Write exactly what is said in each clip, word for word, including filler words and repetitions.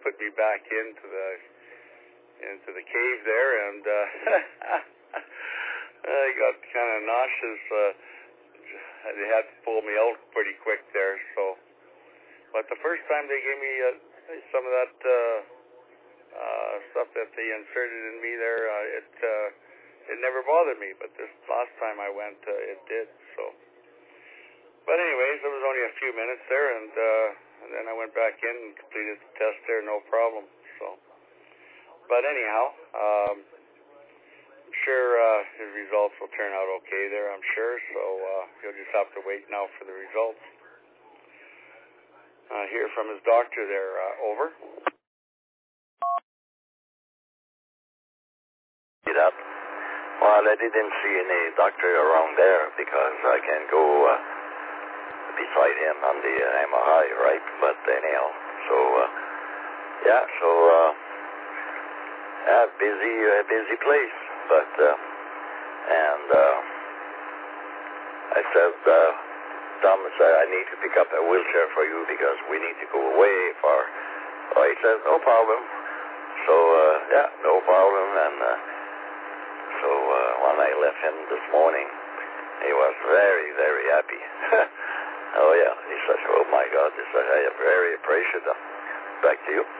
put me back into the into the cave there, and uh, I got kind of nauseous. Uh, they had to pull me out pretty quick there. So, but the first time they gave me uh, some of that uh, uh, stuff that they inserted in me there, uh, it uh, it never bothered me. But this last time I went, uh, it did. So, but anyways, it was only a few minutes there, and uh, and then I went back in and completed the test there, no problem. So, but anyhow, um, I'm sure uh, his results will turn out okay there. I'm sure. So uh, he'll just have to wait now for the results. Uh, hear from his doctor there. Uh, over. Up. Well, I didn't see any doctor around there because I can go uh, beside him on the uh, M R I, right? But anyhow, so uh, yeah, so uh, yeah, busy, uh, busy place. But uh, and uh, I said, uh, Tom said I need to pick up a wheelchair for you because we need to go away for. Oh, he says no problem. So uh, yeah, no problem, and. Uh, So uh, when I left him this morning, he was very, very happy. Oh, yeah. He said, oh, my God. He said, I am very appreciative. Back to you.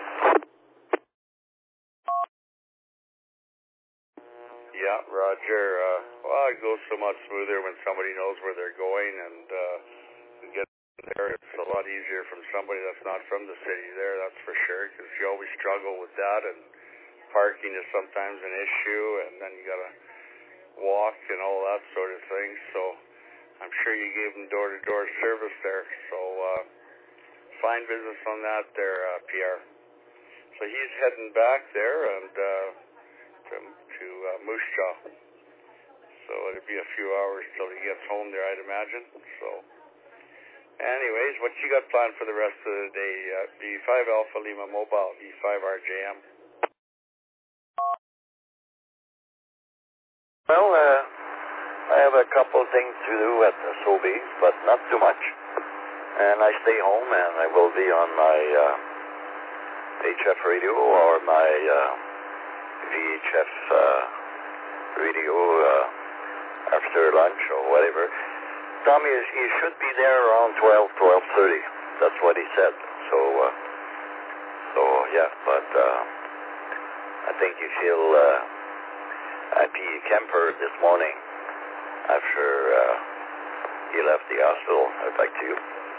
Yeah, Roger. Uh, well, it goes so much smoother when somebody knows where they're going and uh, get there. It's a lot easier from somebody that's not from the city there, that's for sure, because you always struggle with that, and parking is sometimes an issue, and then you got to walk and all that sort of thing. So I'm sure you gave him door-to-door service there. So uh, fine business on that there, uh, Pierre. So he's heading back there and uh, to, to uh, Moose Jaw. So it'll be a few hours till he gets home there, I'd imagine. So anyways, what you got planned for the rest of the day? Uh, V five Alpha Lima Mobile, V five R J M. Well, uh, I have a couple things to do at the Sobeys, but not too much. And I stay home, and I will be on my uh, H F radio or my uh, V H F uh, radio uh, after lunch or whatever. Tommy, he should be there around twelve, twelve thirty. That's what he said. So, uh, so yeah, but uh, I think you feel... Uh, Happy Kemper this morning after uh, he left the hospital. I'd like to you.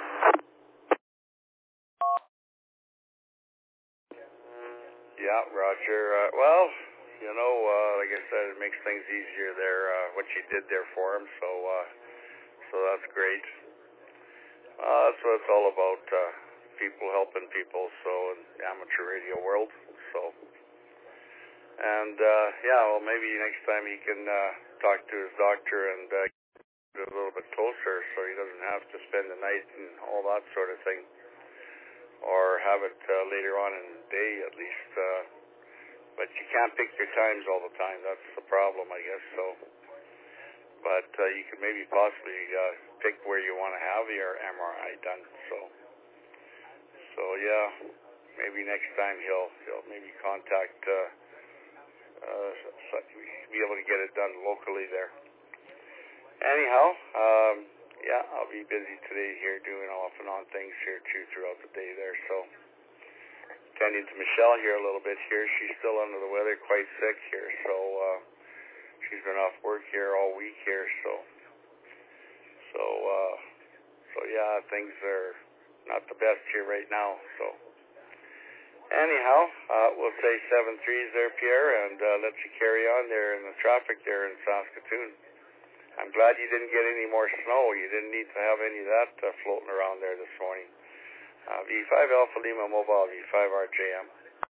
Yeah, Roger. Uh, well, you know, uh, like I said, it makes things easier there, uh, what you did there for him, so uh, so that's great. Uh, that's what it's all about, uh, people helping people, so in the amateur radio world, so... And, uh, yeah, well, maybe next time he can uh, talk to his doctor and uh, get a little bit closer so he doesn't have to spend the night and all that sort of thing. Or have it uh, later on in the day, at least. Uh, but you can't pick your times all the time. That's the problem, I guess. So, But uh, you could maybe possibly uh, pick where you want to have your M R I done. So, so yeah, maybe next time he'll, he'll maybe contact... Uh, Uh, so be able to get it done locally there. Anyhow, um, yeah, I'll be busy today here doing off and on things here too throughout the day there. So, tending to Michelle here a little bit here. She's still under the weather, quite sick here. So, uh, she's been off work here all week here. So, so, uh, so yeah, things are not the best here right now. So. Anyhow, uh, we'll say seven threes there, Pierre, and uh, let you carry on there in the traffic there in Saskatoon. I'm glad you didn't get any more snow. You didn't need to have any of that uh, floating around there this morning. Uh, V five Alpha Lima Mobile, V five R J M.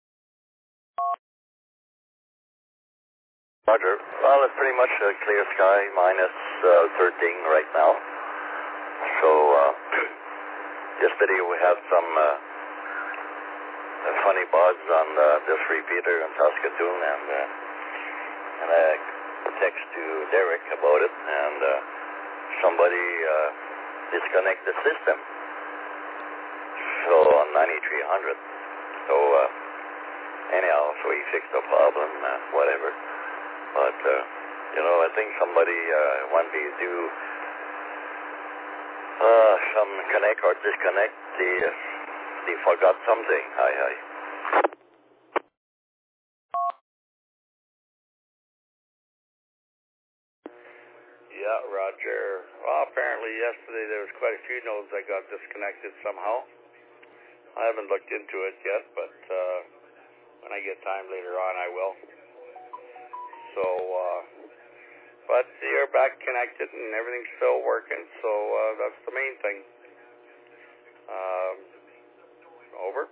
Roger. Well, it's pretty much a clear sky, minus uh, thirteen right now. So, uh, yesterday we had some... Uh, A funny buzz on uh, this repeater in Saskatoon, and uh, and I text to Derek about it, and uh, somebody uh, disconnect the system. So on ninety-three hundred. So uh, anyhow, so he fixed the problem, uh, whatever. But, uh, you know, I think somebody, uh, when they do uh, some connect or disconnect, they, uh, they forgot something. Hi, hi. Yeah, Roger. Well, apparently yesterday there was quite a few nodes that got disconnected somehow. I haven't looked into it yet, but uh, when I get time later on, I will. So, uh, but you're back connected and everything's still working, so uh, that's the main thing. Um, over.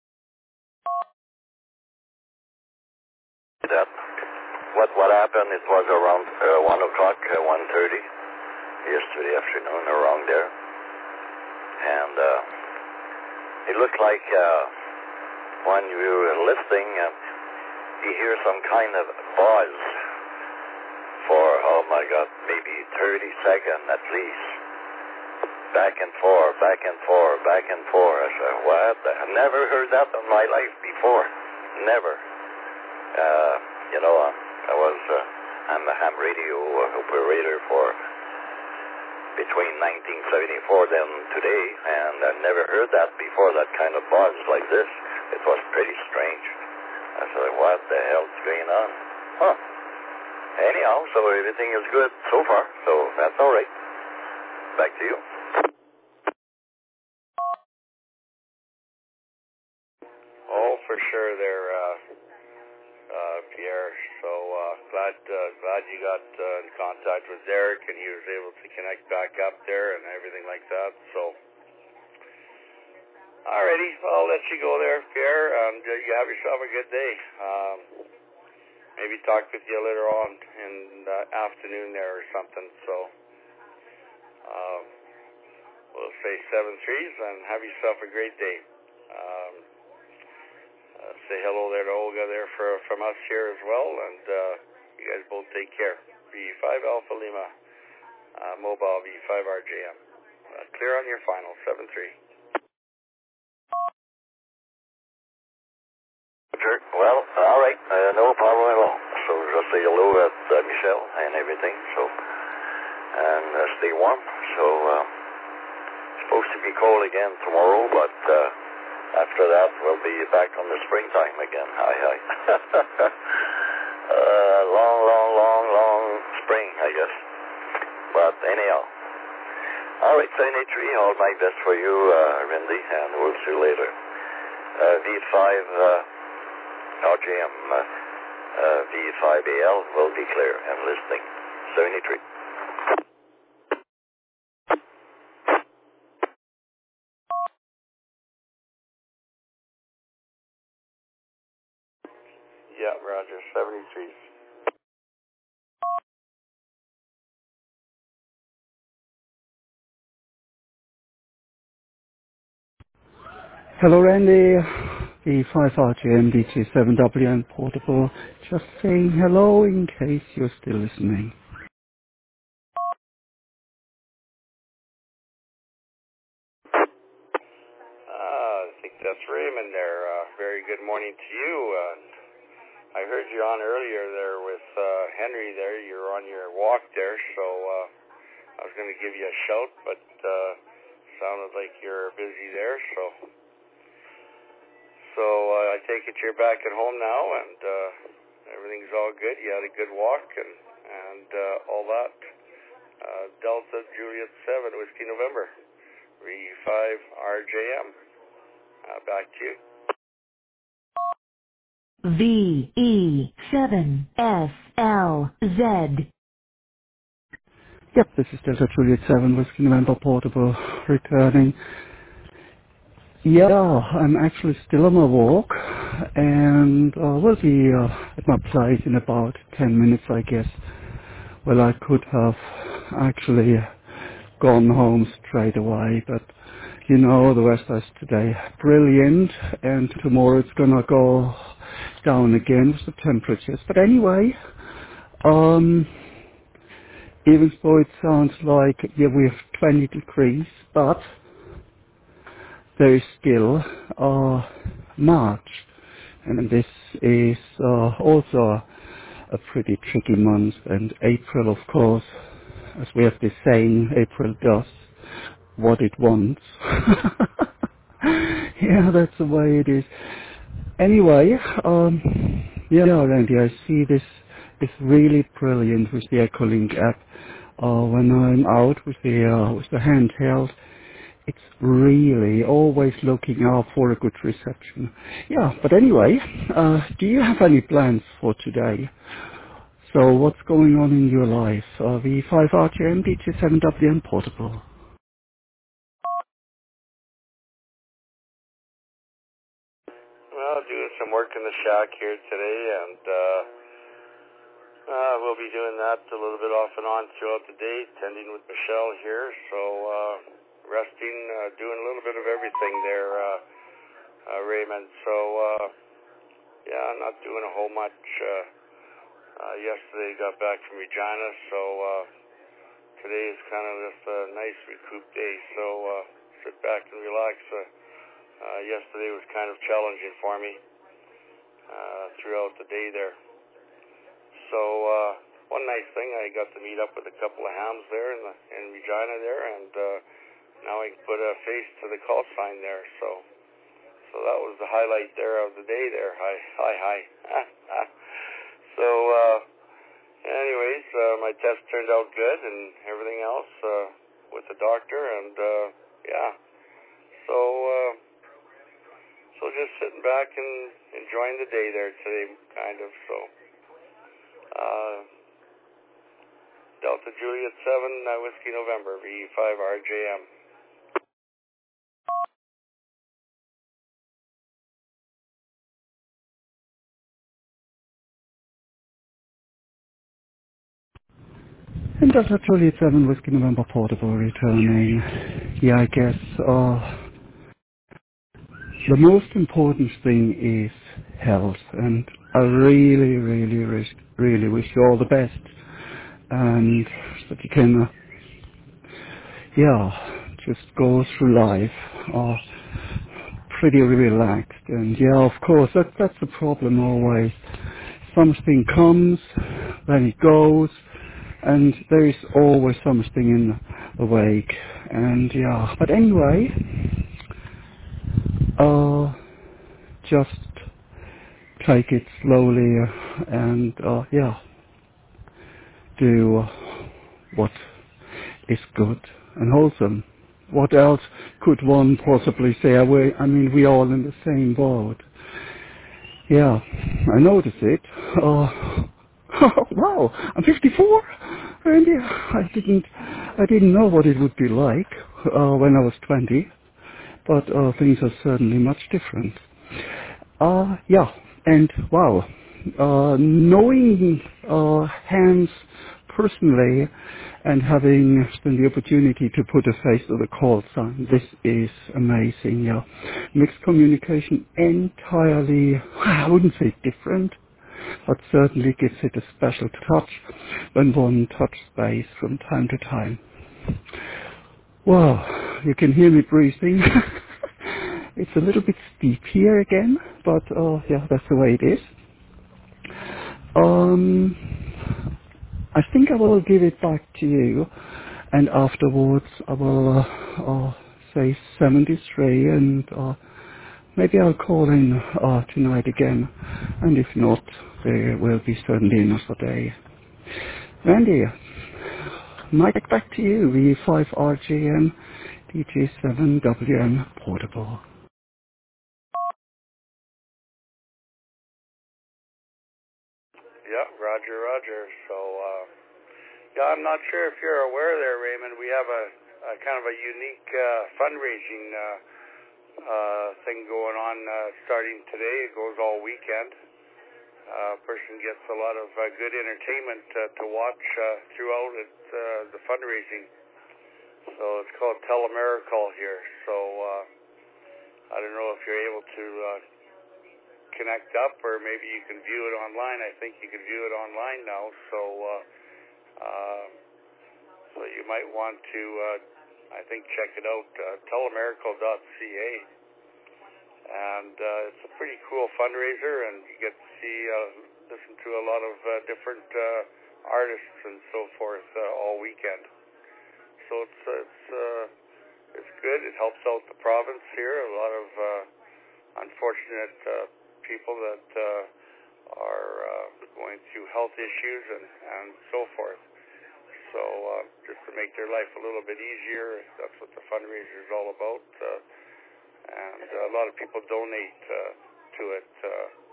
That, what, what happened, it was around uh, one o'clock, uh, one thirty, yesterday afternoon, around there. And uh, it looked like uh, when you were listening, uh, you hear some kind of buzz for, oh my God, maybe thirty seconds at least. Back and forth, back and forth, back and forth. I said, what? I've never heard that in my life before. Never. Uh, you know, uh, I was, uh, I'm a ham radio operator for between nineteen seventy-four then today, and I've never heard that before, that kind of buzz like this. It was pretty strange. I said, what the hell's going on? Huh. Anyhow, so everything is good so far, so that's all right. Back to you. Oh, for sure there, uh, uh, Pierre. So uh, glad uh, glad you got uh, in contact with Derek and he was able to connect back up there and everything like that. So, alrighty, I'll let you go there, Pierre, and uh, you have yourself a good day. Um, maybe talk with you later on in the afternoon there or something. So, um, we'll say seven threes and have yourself a great day. Um, Uh, say hello there to Olga there for, from us here as well, and uh, you guys both take care. V five Alpha Lima, uh, mobile V five R J M. Uh, clear on your final, seven three. Sure. Well, all right, uh, no problem at all. So just say hello at uh, Michelle and everything, so, and uh, stay warm. So, uh, supposed to be cold again tomorrow, but uh, after that, we'll be back on the springtime again. Hi, hi. uh, long, long, long, long spring, I guess. But anyhow. All right, seventy-three, all my best for you, uh, Randy, and we'll see you later. Uh, V five uh, R J M, uh, uh, V five A L will be clear and listening. seventy-three. Yeah, Roger, seventy-three. Hello, Randy. V five R J M D T seven W N portable. Just saying hello in case you're still listening. Uh, I think that's Raymond there. Uh, very good morning to you. Uh, I heard you on earlier there with uh, Henry there. You're on your walk there, so uh, I was going to give you a shout, but uh, sounded like you're busy there, so so uh, I take it you're back at home now, and uh, everything's all good. You had a good walk and and uh, all that. Uh, Delta Juliet seven Whiskey November, V five R J M. Uh, back to you. V E seven S L Z. Yep, this is Delta Juliet seven Whiskey November portable returning. Yeah, I'm actually still on my walk, and uh, will be uh, at my place in about ten minutes, I guess. Well, I could have actually gone home straight away, but you know, the weather is today brilliant, and tomorrow it's gonna go down again with the temperatures. But anyway, um, even though it sounds like, yeah, we have twenty degrees, but there is still uh, March, And this is uh, also a pretty tricky month, and April, of course, as we have this saying, April does what it wants. Yeah, that's the way it is. Anyway, um, yeah, Randy, I see this is really brilliant with the Echolink app. Uh, when I'm out with the uh, with the handheld, it's really always looking out for a good reception. Yeah, but anyway, uh, do you have any plans for today? So what's going on in your life? Uh, V five R T M, D T seven W M portable. Well, doing some work in the shack here today, and uh, uh, we'll be doing that a little bit off and on throughout the day, tending with Michelle here, so uh, resting, uh, doing a little bit of everything there, uh, uh, Raymond. So, uh, yeah, not doing a whole much. Uh, uh, yesterday got back from Regina, so uh, today is kind of just a nice recoup day, so uh, sit back and relax. Uh, uh, yesterday was kind of challenging for me uh, throughout the day there. So uh, one nice thing, I got to meet up with a couple of hams there in, the, in Regina there, and uh, now I can put a face to the call sign there. So so that was the highlight there of the day there. Hi, hi, hi. So uh, anyways, uh, my test turned out good and everything else uh, with the doctor, and uh, yeah. So uh, so just sitting back and enjoying the day there today, kind of. So. Uh, Delta Juliet seven, uh, Whiskey November, V five R J M. And Delta Juliet seven, Whiskey November portable returning. Yeah, I guess uh, the most important thing is health, and I really, really, really, really wish you all the best, and that you can, uh, yeah, just go through life uh, pretty relaxed. And yeah, of course, that, that's the problem always. Something comes, then it goes, and there is always something in the wake. And yeah, but anyway, uh, just take it slowly and uh, yeah, do what is good and wholesome. What else could one possibly say? We, I mean, we all in the same boat. Yeah, I noticed it. Uh, wow, I'm fifty-four, and yeah, I didn't, I didn't know what it would be like uh, when I was twenty, but uh, things are certainly much different. Uh, yeah, and wow, uh, knowing uh, Hans personally and having the opportunity to put a face to the call sign, this is amazing. Yeah, mixed communication entirely, I wouldn't say different, but certainly gives it a special touch when one touches base from time to time. Wow, you can hear me breathing. It's a little bit steep here again, but uh, yeah, that's the way it is. Um, I think I will give it back to you, and afterwards I will uh, uh, say seventy-three, and uh, maybe I'll call in uh, tonight again, and if not, there will be certainly another day. Randy, mic back to you, V five R J M, D J seven W M portable. Yeah, Roger, Roger. So, uh, yeah, I'm not sure if you're aware there, Raymond. We have a, a kind of a unique uh, fundraising uh, uh, thing going on uh, starting today. It goes all weekend. A uh, person gets a lot of uh, good entertainment uh, to watch uh, throughout it, uh, the fundraising. So it's called Telemiracle here. So uh, I don't know if you're able to uh, connect up, or maybe you can view it online. I think you can view it online now. So uh, uh, so you might want to, uh, I think, check it out, uh, telemiracle dot c a. and uh, it's a pretty cool fundraiser, and you get to see, uh, listen to a lot of uh, different uh, artists and so forth uh, all weekend. So it's it's uh, it's good. It helps out the province here. A lot of uh, unfortunate uh, people that uh, are uh, going through health issues and, and so forth. So uh, just to make their life a little bit easier, that's what the fundraiser is all about. Uh, and a lot of people donate uh, to it. Uh,